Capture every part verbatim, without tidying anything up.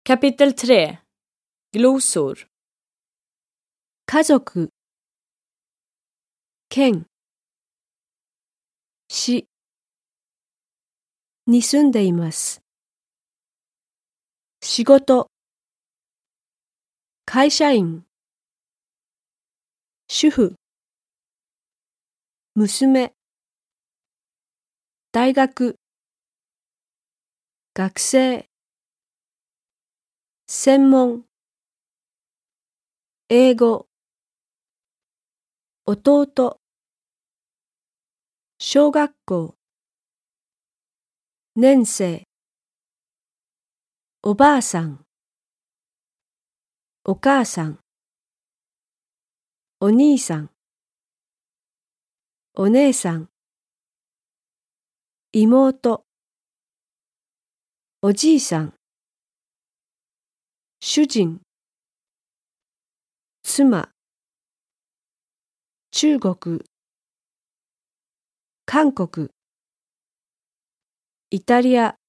Kapitel tre Glosor 家族、県、市に住んでいます。仕事、会社員、主婦、娘、大学、学生、専門、英語、弟、小学校、年生、おばあさん、お母さん、お兄さん、お姉さん、妹、おじいさん、主人、妻、中国、韓国、イタリア、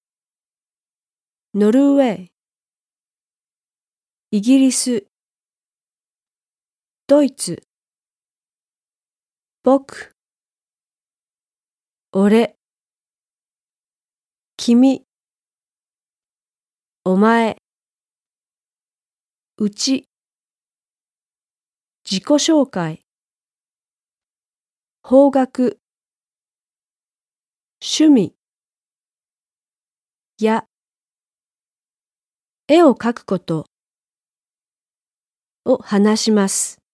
ノルウェー、イギリス、ドイツ、僕、俺、君、お前、うち、自己紹介、方角、趣味、や、絵を描くことを話します。